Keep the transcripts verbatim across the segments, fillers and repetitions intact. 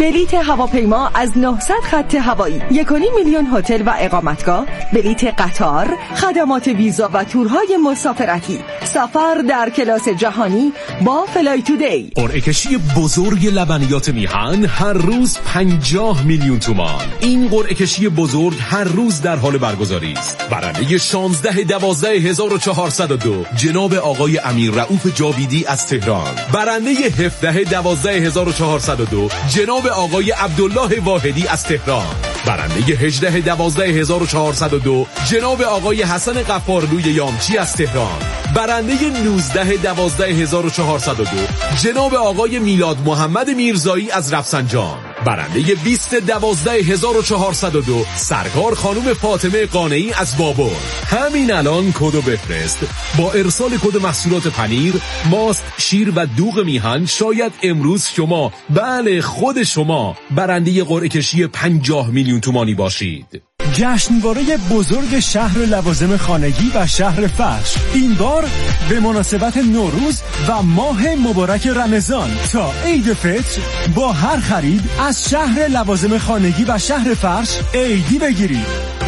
بلیت هواپیما از نهصد خط هوایی، یک و نیم میلیون هتل و اقامتگاه، بلیت قطار، خدمات ویزا و تورهای مسافرتی، سفر در کلاس جهانی با فلای تودی. قرعه کشی بزرگ لبنیات میهن هر روز پنجاه میلیون تومان. این قرعه کشی بزرگ هر روز در حال برگزاری است. برنده شانزده دوازده هزار و چهارصد و دو جناب آقای امیر رؤوف جاویدی از تهران. برنده هفده دوازده هزار و چهارصد و دو جناب آقای عبدالله واحدی از تهران. برنده هجده دوازده هزار و چهارصد و دو جناب آقای حسن غفارلوی یامچی از تهران. برنده نوزده دوازده هزار و چهارصد و دو جناب آقای میلاد محمد میرزایی از رفسنجان. برنده بیست دوازده هزار و چهارصد و دو سرکار خانم فاطمه قانعی از بابل. همین الان کدو بفرست. با ارسال کد محصولات پنیر، ماست، شیر و دوغ میهن شاید امروز شما، بله خود شما، برنده قرعه کشی پنجاه میلیون تومانی باشید. جشنواره بزرگ شهر لوازم خانگی و شهر فرش، این بار به مناسبت نوروز و ماه مبارک رمضان تا عید فطر با هر خرید از شهر لوازم خانگی و شهر فرش عیدی بگیرید.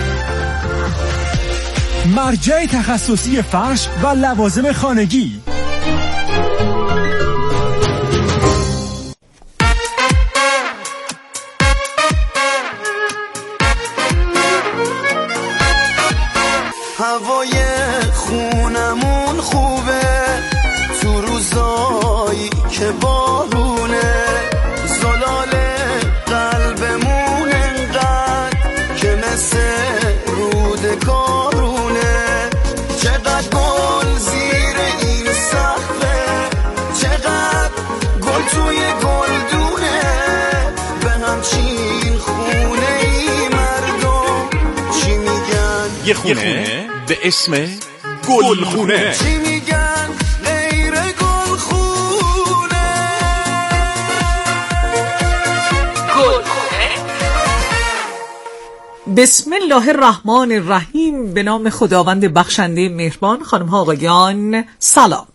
مرجع تخصصی فرش و لوازم خانگی. هوای خونمون خوبه تو روزایی که بارونه، زلال قلبمون انقدر که مثل رود کارونه. چقدر گل زیر این سقفه، چقدر گل توی گلدونه، به همچین خونه ای مردم چی میگن؟ یه خونه به اسم گلخونه. چی میگن غیر گلخونه؟ گلخونه. بسم الله الرحمن الرحیم. به نام خداوند بخشنده مهربان. خانم ها آقایان سلام.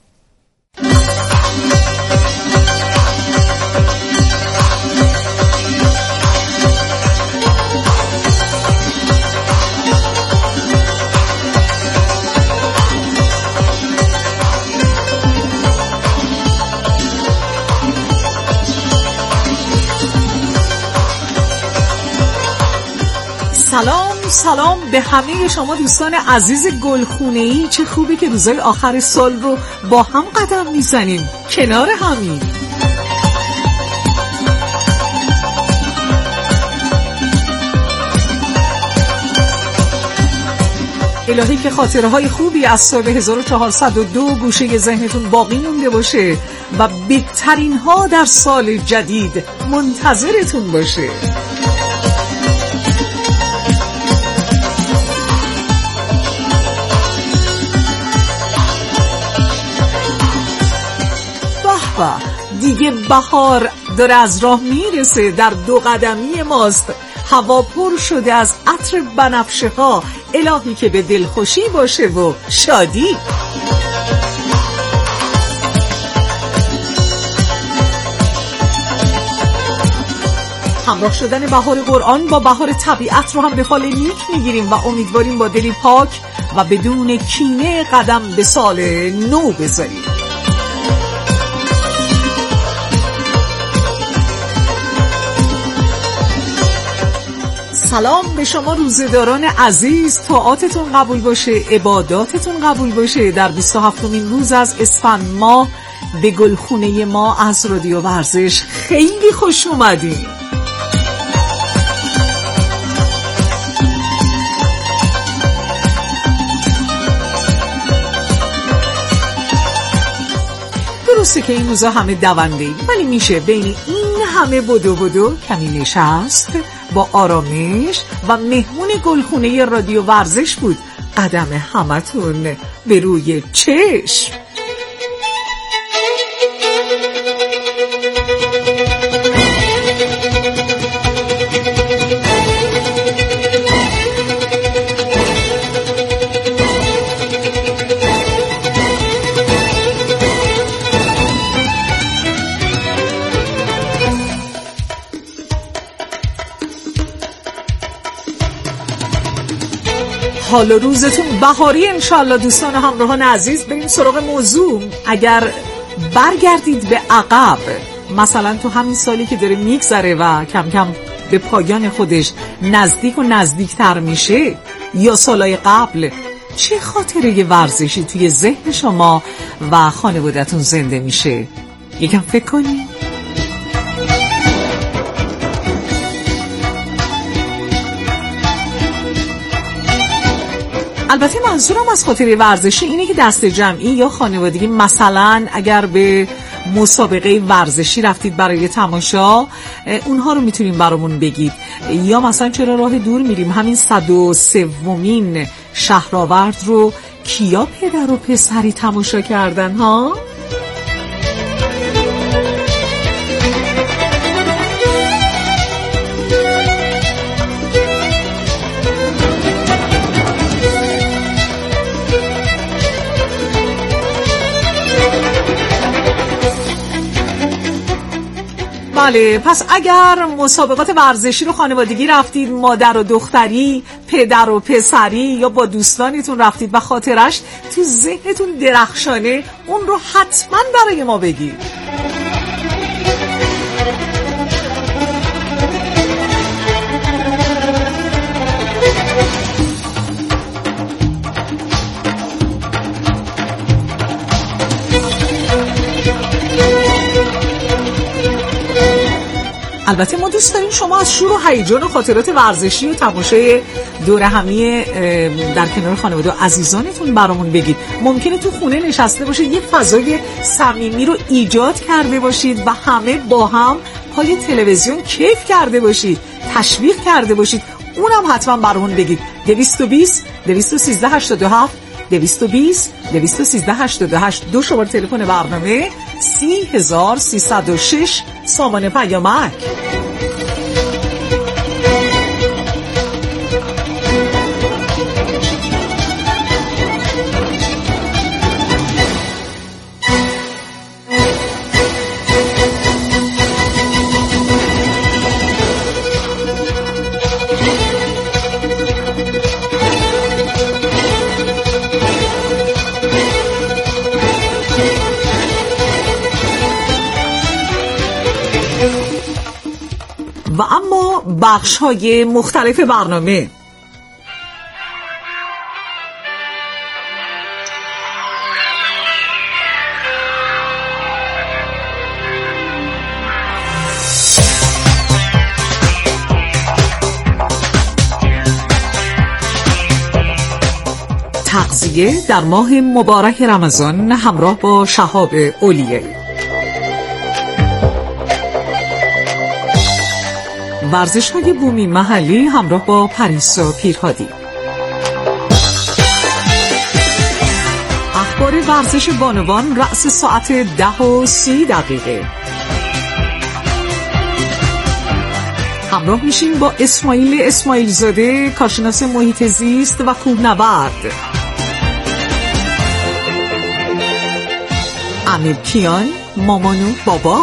سلام سلام به همه شما دوستان عزیز گلخونه‌ای. چه خوبه که روزای آخر سال رو با هم قدم میزنیم کنار همین. الهی که خاطره های خوبی از سال هزار و چهارصد و دو گوشه ذهنتون باقی مونده باشه و بهترین ها در سال جدید منتظرتون باشه. دیگه بهار داره از راه میرسه، در دو قدمی ماست. هوا پر شده از عطر بنفشه ها. الهی که به دلخوشی باشه و شادی. همراه شدن بهار قرآن با بهار طبیعت رو هم به فال نیک میگیریم و امیدواریم با دلی پاک و بدون کینه قدم به سال نو بذاریم. سلام به شما روزه‌داران عزیز. طاعاتتون قبول باشه، عباداتتون قبول باشه. در بیست و هفتمین روز از اسفند ماه به گلخونه ما از رادیو ورزش خیلی خوش اومدین. درسته که این روزا همه دونده‌ای، ولی میشه بین این همه بدو بدو کمی نشست، با آرامش و مهمون گلخونه رادیو ورزش بود. قدم همتون به روی چشم. حال و روزتون بهاری انشالله. دوستان همراهان عزیز، بریم سراغ موضوع. اگر برگردید به عقب، مثلا تو همین سالی که داره میگذره و کم کم به پایان خودش نزدیک و نزدیکتر میشه، یا سالهای قبل، چه خاطره ورزشی توی ذهن شما و خانواده‌تون زنده میشه؟ یکم فکر کنید. البته منظورم از خاطره ورزشی اینه که دست جمعی یا خانوادگی، مثلا اگر به مسابقه ورزشی رفتید برای تماشا، اونها رو میتونیم برامون بگید. یا مثلا چرا راه دور میریم، همین صد و سومین شهرآورد رو کیا پدر و پسری تماشا کردن ها؟ بله، پس اگر مسابقات ورزشی رو خانوادگی رفتید، مادر و دختری، پدر و پسری، یا با دوستانتون رفتید و خاطرش تو ذهنتون درخشانه، اون رو حتما برای ما بگید. البته ما دوست داریم شما از شور و هیجان و خاطرات ورزشی و تماشای دور همی در کنار خانواده و عزیزانتون برامون بگید. ممکنه تو خونه نشسته باشید، یه فضای صمیمی رو ایجاد کرده باشید و همه با هم پای تلویزیون کیف کرده باشید، تشویق کرده باشید. اونم حتما برامون بگید. دویست و بیست دویست و سیزده هشتاد و هفت دویست و بیست دویست و سیزده هشتاد و هشت دو شماره تلفن برنامه، سی هزار سیصد و شش سامان پیامک. و اما بخش‌های مختلف برنامه. تغذیه در ماه مبارک رمضان همراه با شهاب اولیه. ورزش های بومی محلی همراه با پریسا پیرهادی. اخبار ورزش بانوان رأس ساعت ده و سی دقیقه. همراه میشیم با اسماعیل اسماعیل زاده، کارشناس محیط زیست و کوهنورد. امیر کیان، مامان و بابا.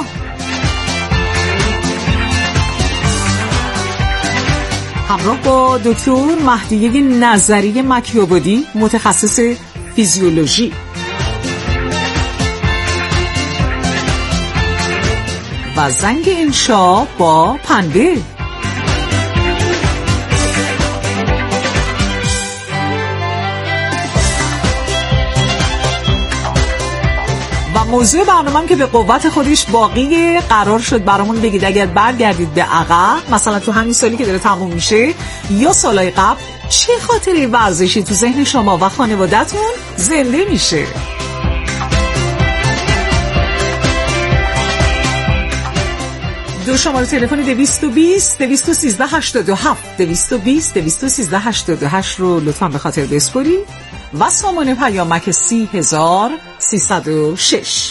همراه با دکتر مهدیه نظری مکی‌آبادی، متخصص فیزیولوژی. و زنگ انشا با پنبه. و موضوع برنامه‌ام که به قوت خودش باقی قرار شد برامون بگید اگر برگردید به عقب، مثلا تو همین سالی که داره تموم میشه یا سالهای قبل، چه خاطره ورزشی تو ذهن شما و خانواده‌تون زنده میشه؟ دو شماره تلفن دویست و بیست دویست و سیزده هشتاد و هفت دویست و بیست دویست و سیزده هشتاد و هشت رو لطفاً به خاطر بسپرید و سامان پیامک سی هزار سیصد و شش.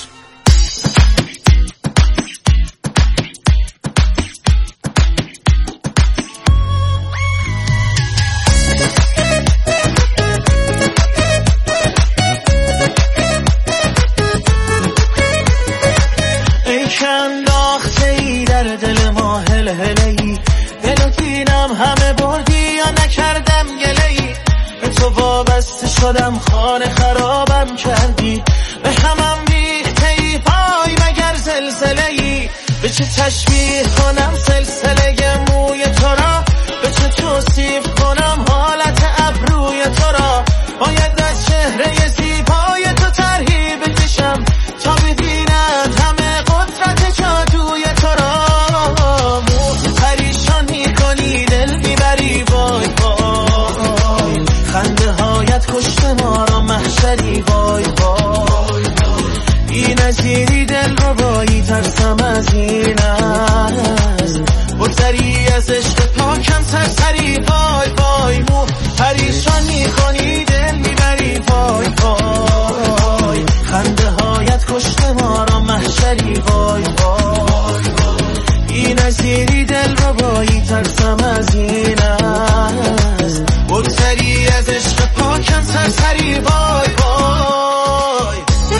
ای کنداخته ای در دل ما هل هلی، دل و دینم همه بردی یا نکردم گلی، به تو تو وابسته شدم خانه خرابم کردی به همم ریخته ای پای مگر زلزله ای به چه تشبیه کنم سلسله موی تو را به چه توصیف کنم حالت ابروی تو را باید از چهره زیبای تو طرحی بکشم تا ببیند همه قدرت جادوی تو را پریشان میکنی دل میبری وای وای خنده هایت کشته ما را محشری وای وای بی نظیری دل رو بایی ترسم از این است بگذری از عشق پاکم سرسری وای وای مو پریشان میکنی دل میبری وای وای خنده هایت کشته ما را محشری وای وای بی نظیری دل رو بایی ترسم از این است بگذری از عشق پاکم سرسری وای وای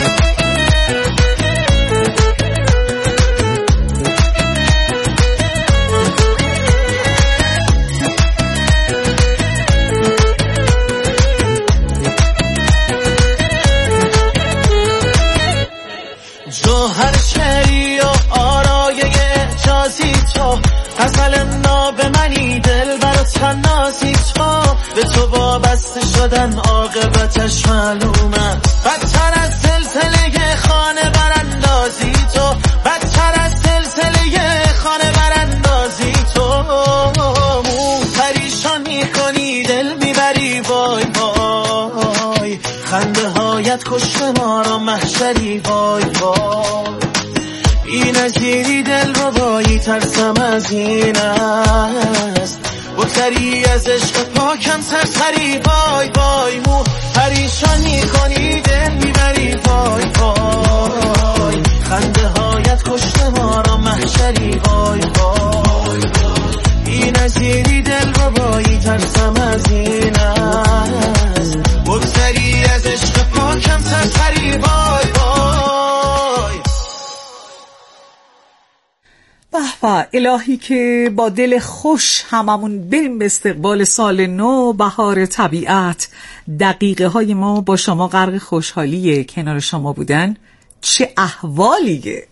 جوهر شعری و آرایه اعجازی تو غزل ناب منی دل برا تنازی تو به تو وابسته شدن عاقبتش معلومه بدتر از سلسله خانه براندازی تو بدتر از سلسله خانه براندازی تو پریشان میکنی دل میبری وای وای خنده هایت کشته ما را محشری وای وای بی نظیری دل رو بایی ترسم از این است بگذری از عشق پاکم سرسری وای وای مو پریشان میکنی دل میبری وای وای خنده هایت کشته ما را محشری وای وای بی نظیری دل رو بایی ترسم از این است بگذری از عشق پاکم سرسری وای وای. به به الهی که با دل خوش هممون بریم به استقبال سال نو بهار طبیعت. دقیقه های ما با شما غرق خوشحالیه، کنار شما بودن چه احوالیه.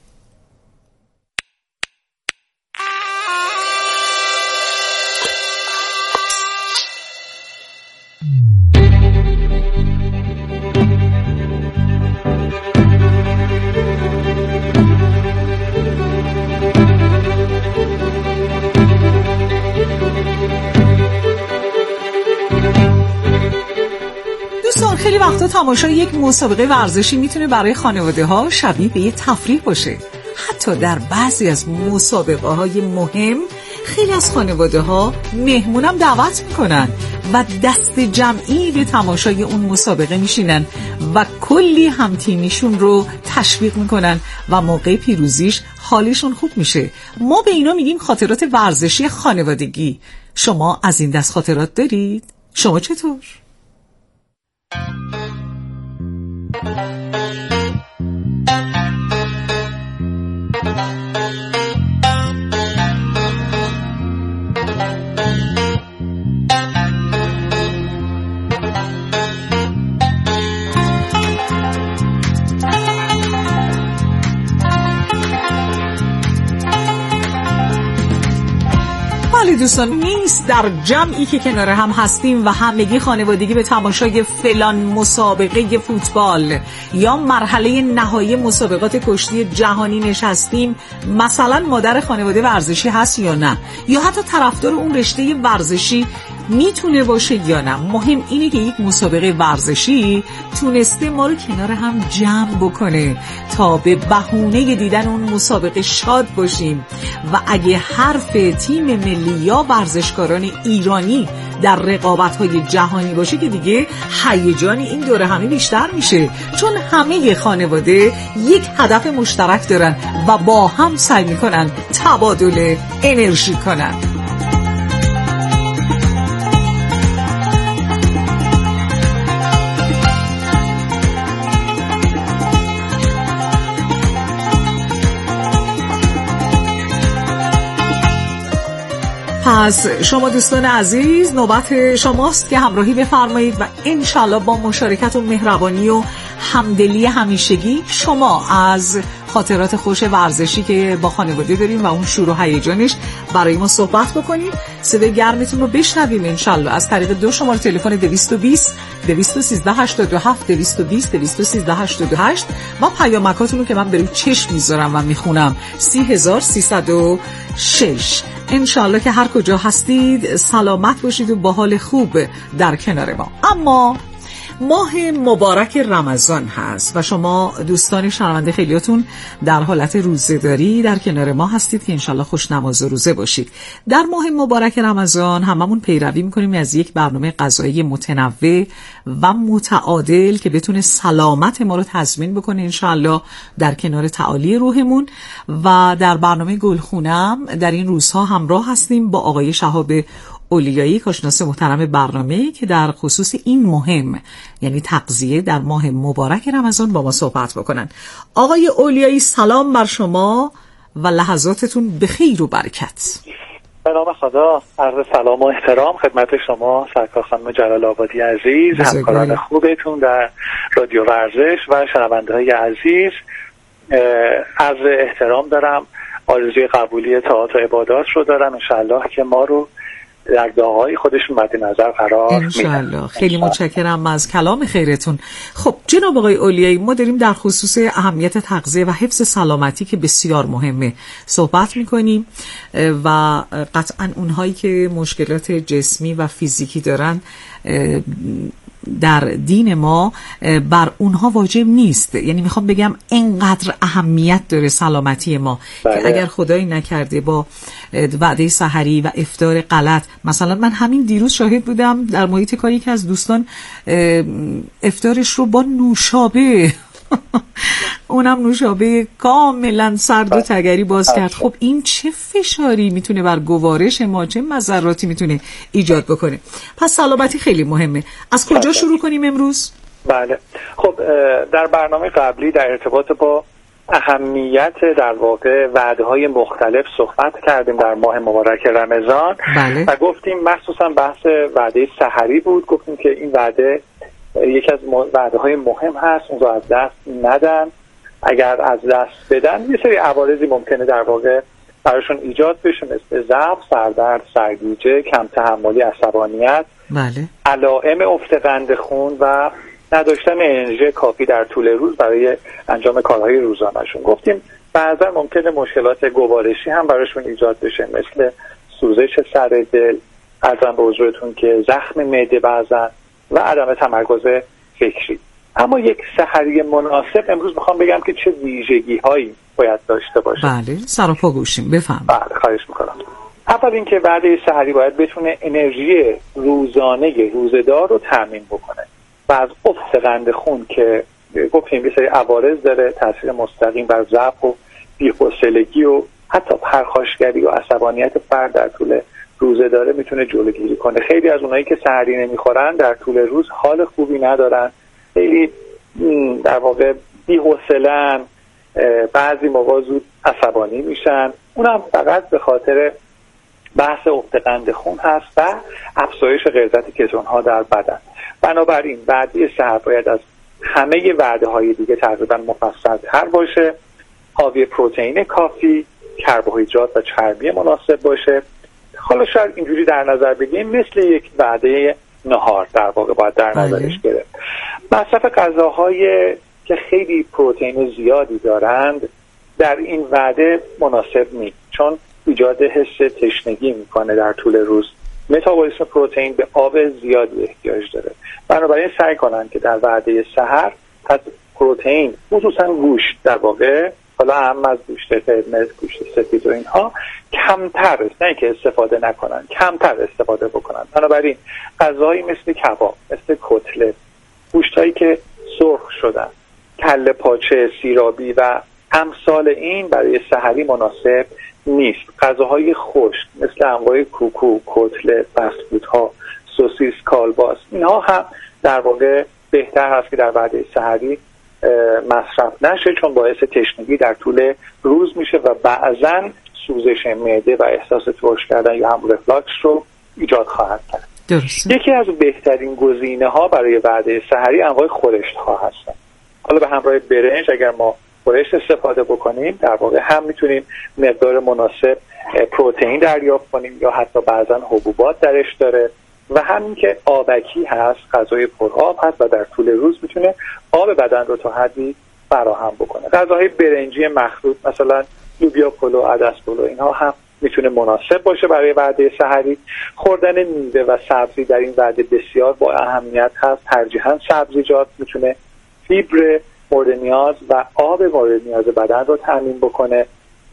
خیلی وقتا تماشای یک مسابقه ورزشی میتونه برای خانواده ها شبیه به یه تفریح باشه. حتی در بعضی از مسابقه های مهم خیلی از خانواده ها مهمونم دعوت میکنن و دست جمعی به تماشای اون مسابقه میشینن و کلی هم تیمیشون رو تشویق میکنن و موقع پیروزیش حالشون خوب میشه. ما به اینا میگیم خاطرات ورزشی خانوادگی. شما از این دست خاطرات دارید؟ شما چطور؟ دوستان نیست در جمعی که کنار هم هستیم و همگی خانوادگی به تماشای فلان مسابقه فوتبال یا مرحله نهایی مسابقات کشتی جهانی نشستیم، مثلا مادر خانواده ورزشی هست یا نه، یا حتی طرفدار اون رشته ورزشی میتونه باشه یا نه. مهم اینه که یک مسابقه ورزشی تونسته ما رو کنار هم جمع بکنه تا به بهونه دیدن اون مسابقه شاد باشیم و اگه حرف تیم ملی یا ورزشکاران ایرانی در رقابت‌های جهانی باشه که دیگه هیجان این دوره همی بیشتر میشه، چون همه خانواده یک هدف مشترک دارن و با هم سعی میکنن تبادل انرژی کنن. پس شما دوستان عزیز نوبت شماست که همراهی بفرمایید و انشالله با مشارکت و مهربانی و همدلی همیشگی شما از خاطرات خوش ورزشی که با خانواده داریم و اون شور و هیجانش برای ما صحبت بکنید. صدای گرمتون رو بشنویم انشالله از طریق دو شماره تلفن دویست و بیست دویست و سیزده هشتاد و هفت دویست و بیست دویست و سیزده هشتاد و هشت و پیامکاتون رو که من برای چشم میذارم و میخونم سی هزار سیصد و شش. انشالله که هر کجا هستید سلامت باشید و با حال خوب در کنار ما. اما ماه مبارک رمضان هست و شما دوستان شنونده خیلیاتون در حالت روزه‌داری در کنار ما هستید که انشالله خوش نماز و روزه باشید. در ماه مبارک رمضان هممون پیروی میکنیم از یک برنامه غذایی متنوع و متعادل که بتونه سلامت ما رو تضمین بکنه انشالله در کنار تعالی روحمون. و در برنامه گلخونم در این روزها همراه هستیم با آقای شهاب اولیایی کارشناس محترم برنامه که در خصوص این مهم یعنی تغذیه در ماه مبارک رمضان با ما صحبت بکنن. آقای اولیایی سلام بر شما و لحظاتتون به خیر و برکت. به نام خدا عرض سلام و احترام خدمت شما سرکار خانم جلال آبادی عزیز، همکاران خوبتون در رادیو ورزش و شنونده های عزیز. عرض احترام دارم، آرزوی قبولی طاعات و عبادات رو دارم انشاءالله که ما رو در دعاهای خودشون مد نظر قرار میدن انشالله. خیلی متشکرم از کلام خیرتون. خب جناب آقای اولیایی ما داریم در خصوص اهمیت تغذیه و حفظ سلامتی که بسیار مهمه صحبت میکنیم و قطعا اونهایی که مشکلات جسمی و فیزیکی دارن در دین ما بر اونها واجب نیست. یعنی میخوام بگم اینقدر اهمیت داره سلامتی ما بله. که اگر خدایی نکرده با وعده سحری و افطار غلط، مثلا من همین دیروز شاهد بودم در محیط کاری که از دوستان افطارش رو با نوشابه اونم نوشابه کاملا سرد و تگری باز کرد. خب این چه فشاری میتونه بر گوارش ما، چه مضراتی میتونه ایجاد بکنه؟ پس سلامتی خیلی مهمه. از کجا شروع کنیم امروز؟ بله خب در برنامه قبلی در ارتباط با اهمیت در واقع وعده‌های مختلف صحبت کردیم در ماه مبارک رمضان بله. و گفتیم مخصوصا بحث وعده سحری بود. گفتیم که این وعده یکی از وعده های مهم هست، اون رو از دست ندن. اگر از دست بدن یه سری عوارضی ممکنه در واقع براشون ایجاد بشه، مثل ضعف، سردرد، سرگیجه، کم تحملی، عصبانیت، بله. علائم افت قند خون و نداشتن انرژی کافی در طول روز برای انجام کارهای روزانه‌شون. گفتیم بعضا ممکنه مشکلات گوارشی هم براشون ایجاد بشه، مثل سوزش سر دل، عرضم به حضورتون که زخم معده بعضا و عدم تمرکز فکری. اما یک سحری مناسب امروز میخوام بگم که چه ویژگی هایی باید داشته باشه. بله سر و پا گوشیم بفهم. بله خواهش میکنم. اول اینکه بعد سحری باید بتونه انرژی روزانه روزدار رو تامین بکنه و از افت قند خون که گفتیم یه سری عوارض داره، تاثیر مستقیم بر ضعف و بی‌حوصلگی و حتی پرخاشگری و عصبانیت فرد در طول روزه داره، میتونه جلوگیری کنه. خیلی از اونایی که سحری نمیخورن در طول روز حال خوبی ندارن، خیلی در واقع بی‌حوصله‌ان، بعضی موقع زود عصبانی میشن. اونم فقط به خاطر بحث افت قند خون هست و افزایش غلظت کتون‌ها در بدن. بنابراین وعده سحر باید از همه وعده‌های دیگه تقریبا مفصل‌تر باشه، حاوی پروتئین کافی، کربوهیدرات و چربی مناسب باشه. حالا شاید اینجوری در نظر بگیریم مثل یک وعده نهار در واقع باید در نظرش گرفت. مصرف غذاهای که خیلی پروتئین زیادی دارند در این وعده مناسب نیست، چون ایجاد حس تشنگی میکنه در طول روز. متابولیسم پروتئین به آب زیادی احتیاج داره، بنابراین سعی کنن که در وعده سحر از پروتئین خصوصا گوشت در واقع، حالا هم از گوشت قرمز، گوشت سفید و اینها کمتر، نه که استفاده نکنن، کمتر استفاده بکنن. بنابراین غذایی مثل کباب، مثل کتلت، گوشتایی که سرخ شدن، کله پاچه، سیرابی و امثال این برای سحری مناسب نیست. غذاهای خشک مثل انواع کوکو، کتلت، بسکوت‌ها، سوسیس، کالباس، اینها هم در واقع بهتر هست که در وعده سحری مصرف نشه، چون باعث تشنگی در طول روز میشه و بعضن سوزش معده و احساس ترش کردن یا هم رفلاکس رو ایجاد خواهد کرد. درسته. یکی از بهترین گزینه ها برای وعده سحری انواع خورشت ها هستن. حالا به همراه برنج اگر ما خورشت استفاده بکنیم در واقع هم میتونیم مقدار مناسب پروتئین دریافت کنیم یا حتی بعضا حبوبات درش داره و همین که آبکی هست، غذای پرآب هست و در طول روز میتونه آب بدن رو تا حدی فراهم بکنه. غذاهای برنجی مخلوط مثلا لوبیا پلو، عدس پلو اینها هم میتونه مناسب باشه برای وعده سحری. خوردن میوه و سبزی در این وعده بسیار با اهمیت هست. ترجیحاً سبزیجات میتونه فیبر مورد نیاز و آب مورد نیاز بدن رو تامین بکنه.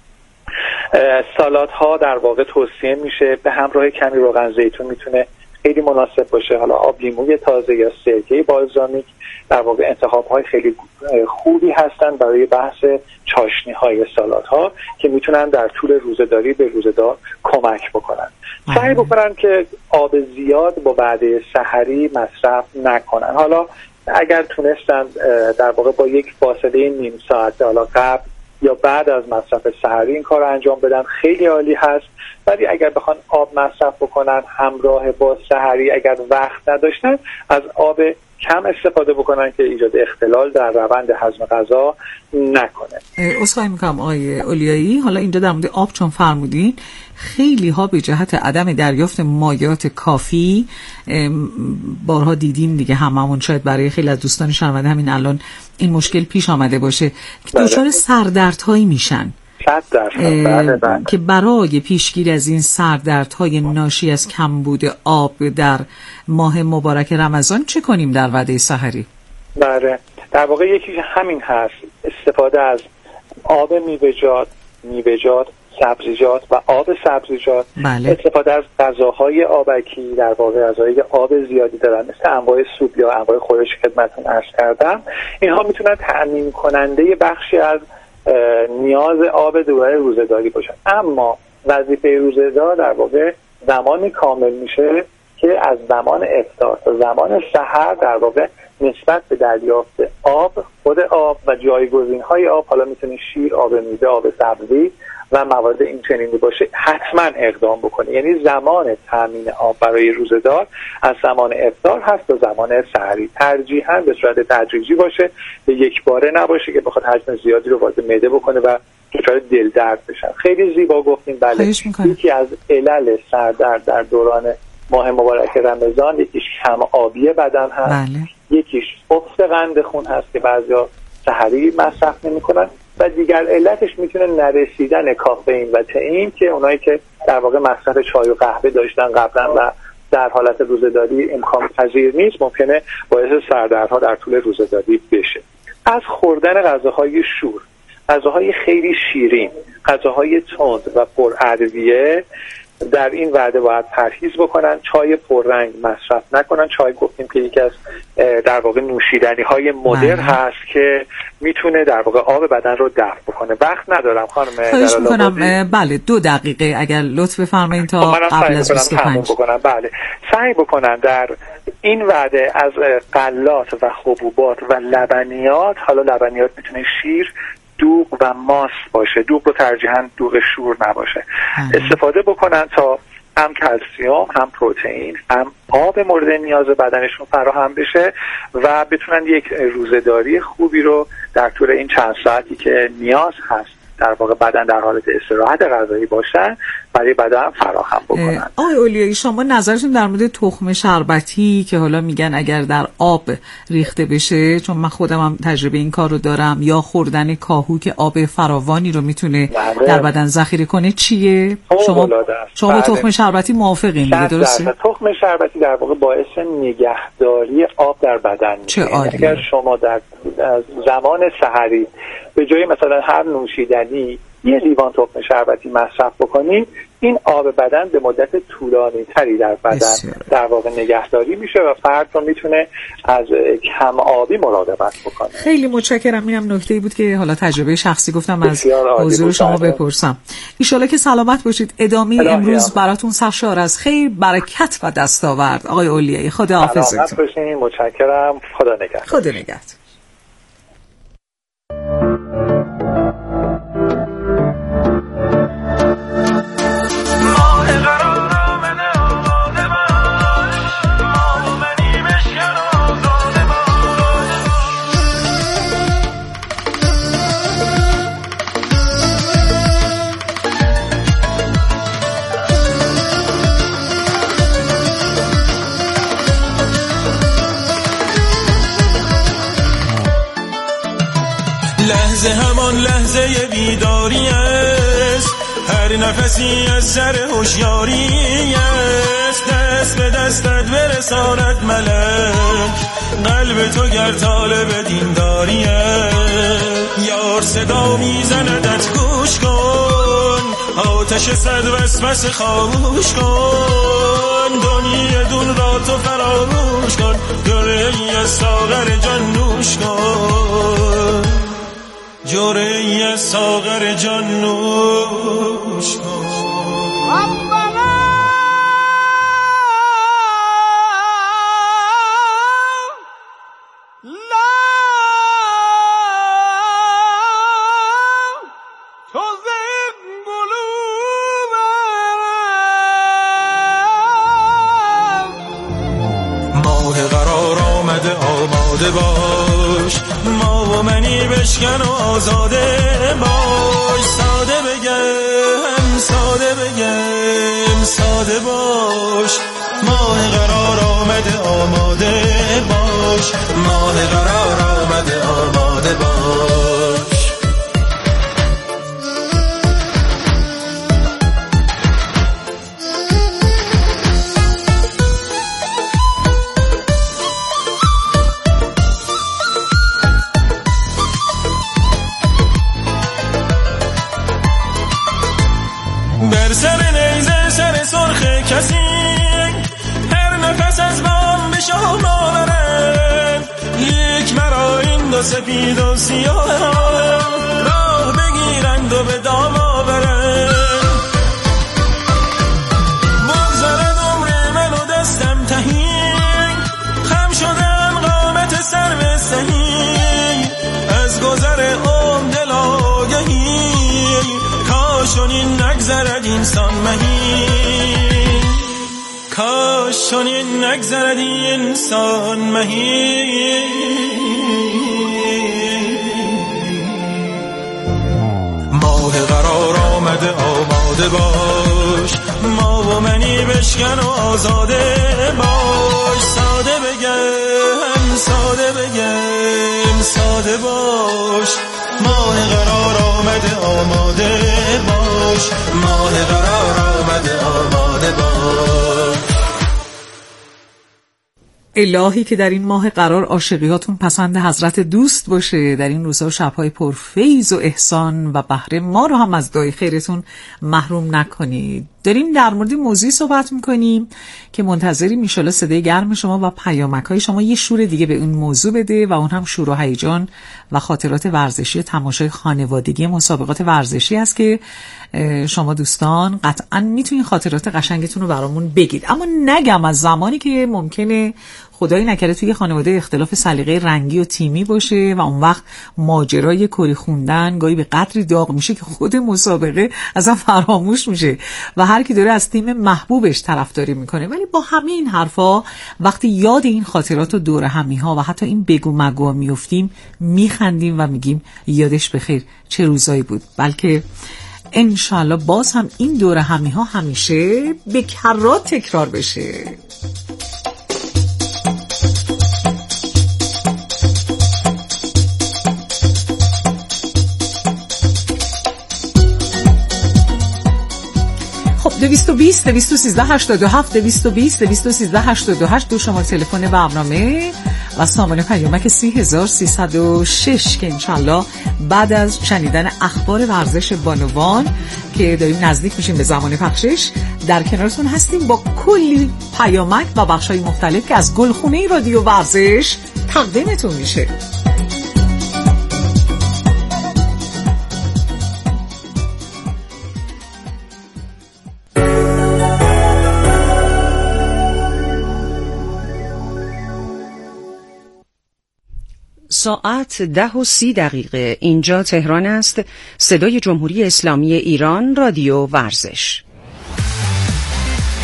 سالاد ها در واقع توصیه میشه به همراه کمی روغن زیتون میتونه خیلی مناسب باشه. حالا آب لیموی تازه یا سرکه بالزامیک در واقع انتخاب های خیلی خوبی هستن برای بحث چاشنی های سالاد ها که میتونن در طول روزه‌داری به روزه‌دار کمک بکنن. سعی بکنن که آب زیاد با وعده سحری مصرف نکنن. حالا اگر تونستن در واقع با یک فاصله نیم ساعت حالا قبل یا بعد از مصرف سحری این کار رو انجام بدن خیلی عالی هست. ولی اگر بخوان آب مصرف بکنن همراه با سحری اگر وقت نداشتن از آب کم استفاده بکنن که ایجاد اختلال در روند هضم غذا نکنه. عذرخواهی میکنم آقای اولیایی، حالا اینجا در مورد آب چون فرمودین خیلی ها به جهت عدم دریافت مایعات کافی بارها دیدیم دیگه، هممون شاید برای خیلی از دوستان شنونده همین الان این مشکل پیش آمده باشه که دچار سردردهایی میشن که برای پیشگیری از این سردردهای ناشی از کمبود آب در ماه مبارک رمضان چه کنیم در وعده سحری؟ بله در واقع یکی همین هست، استفاده از آب میوه‌جات، میوه‌جات، سبزیجات و آب سبزیجات. بله. استفاده از غذاهای آبکی، در واقع غذاهایی که آب زیادی دارن مثل انواع سوپ یا انواع خورش خدمتتون عرض کردم، اینها میتونن تأمین کننده بخشی از نیاز آب دوره روزه‌داری باشن. اما وظیفه روزه‌دار در واقع زمانی کامل میشه که از زمان افطار تا زمان سحر در واقع نسبت به دریافت آب، خود آب و جایگزین‌های آب، حالا میتونه شیر، آب میوه، آب سبزی و موارد این چنینی باشه، حتما اقدام بکنه. یعنی زمان تامین آب برای روزه‌دار از زمان افطار هست تا زمان سحری. ترجیحاً به صورت تدریجی باشه، به یک باره نباشه که بخواد حجم زیادی رو وارد معده بکنه و دچار دل درد بشن. خیلی زیبا گفتیم. بله یکی از علل سردرد در دوران ماه مبارک رمضان یکیش کم آبی بدن هست. بله. یکیش افت قند خون هست که بعضیا سحری مصرف نمی‌کنن و دیگر علتش میتونه نرسیدن کافئین و تئین که اونایی که در واقع مصرف چای و قهوه داشتن قبلا و در حالت روزه‌داری امکان پذیر نیست، ممکنه باعث سردردها در طول روزه‌داری بشه. از خوردن غذاهای شور، غذاهای خیلی شیرین، غذاهای تند و پر ادویه در این وعده باید پرهیز بکنن. چای پررنگ مصرف نکنن. چای گفتیم که یکی از در واقع نوشیدنی های مدرن هست که میتونه در واقع آب بدن رو دفع بکنه. وقت ندارم خانم. خواهش میکنم بله دو دقیقه اگر لطف بفرمایید تا قبل از بیست و پنج. بله سعی بکنن در این وعده از غلات و حبوبات و لبنیات، حالا لبنیات میتونه شیر، دوغ و ماست باشه، دوغ رو ترجیحاً دوغ شور نباشه، استفاده بکنن تا هم کلسیوم، هم پروتئین، هم آب مورد نیاز بدنشون فراهم بشه و بتونن یک روزه‌داری خوبی رو در طول این چند ساعتی که نیاز هست در واقع بدن در حالت استراحت غذایی باشن برای بدن فراهم بکنن. آقای اولیایی شما نظرتون در مورد تخم شربتی که حالا میگن اگر در آب ریخته بشه، چون من خودم هم تجربه این کار رو دارم، یا خوردن کاهو که آب فراوانی رو میتونه بله. در بدن ذخیره کنه چیه؟ شما شما بله. تخم شربتی موافقین دیگه درسته؟ تخم شربتی در واقع باعث نگهداری آب در بدن میشه. اگر شما در زمان سحری به جای مثلا هر نوشیدنی یه لیوان تخم شربتی مصرف بکنید، این آب بدن به مدت طولانی تری در بدن بسیار. در واقع نگهداری میشه و فرد رو میتونه از کم آبی مراقبت بکنه. خیلی متشکرم. اینم نکته‌ای بود که حالا تجربه شخصی گفتم از حضور شما بپرسم. ان شاءالله که سلامت باشید. ادامه امروز براتون سرشار از خیر، برکت و دستاورد. آقای اولیایی خدا حافظتون. سلامت باشین. متشکرم. خدا نگهدار. خدا نگهدار. عرض همان لحظه بیداری است، هر نفسی از سر هوشیاری است. دست به دستت برساند ملک، قلب تو گر طالب دینداری است. یار صدا میزندت گوش کن، آتش صد وسوس خاموش کن. دنیا دون را تو فراموش کن، جرعی از ساغر جان نوش کن، جرعی از ساغر جان نوش کن. باش ما و منی بشکن و آزاده باش. ساده بگم ساده بگم ساده باش، ماه قرار آمده آماده باش، ماه قرار آمده آماده باش. بر سر نیزه سر سرخ کسی، هر نفس از بام به شام آورد. یک مرا این دو سپید و سیاه راه بگیرند و به دام آورند. بگذارد عمر من و دستم تهی، خم شدم قامت سر به سهی. از گذر عمر دل آگهی، کاشونین نگذرد انسان مهی، کاشونین نگذرد انسان مهی. ماه قرار آمده آماده باش، ما و منی بشکن و آزاده باش. ساده بگم ساده بگم ساده باش، ماه قرار آمده آماده باش، ماه قرار آمده آماده باش. الهی که در این ماه قرار عاشقیاتون پسند حضرت دوست باشه، در این روزها و شبهای پرفیض و احسان و بهره ما رو هم از دعای خیرتون محروم نکنید. داریم در مورد موضوعی صحبت میکنیم که منتظریم انشالله صدای گرم شما و پیامک‌های شما یه شور دیگه به اون موضوع بده و اون هم شور و هیجان و خاطرات ورزشی تماشای خانوادگی مسابقات ورزشی است که شما دوستان قطعا میتونین خاطرات قشنگتون رو برامون بگید. اما نگم از زمانی که ممکنه خدایی نکرده توی خانواده اختلاف سلیقه رنگی و تیمی باشه و اون وقت ماجرای کری خوندن گاهی به قدری داغ میشه که خود مسابقه اصلا فراموش میشه و هر کی داره از تیم محبوبش طرفداری میکنه. ولی با همه این حرفا وقتی یاد این خاطرات و دور همی ها و حتی این بگو مگو میافتیم میخندیم و میگیم یادش بخیر چه روزایی بود. بلکه انشالله باز هم این دور همی ها همیشه به کرات تکرار بشه. دویست و بیست دویست و سیزده هشتاد و هفت دویست و بیست دویست و سیزده هشتاد و هشت دو شماره تلفن برنامه و سامانه پیامک سی هزار سیصد و شش که انشالله بعد از شنیدن اخبار ورزش بانوان که داریم نزدیک میشیم به زمان پخشش در کنارتون هستیم با کلی پیامک و بخشای مختلف که از گلخونه رادیو ورزش تقدیمتون میشه. ساعت ده و سی دقیقه اینجا تهران است. صدای جمهوری اسلامی ایران، رادیو ورزش.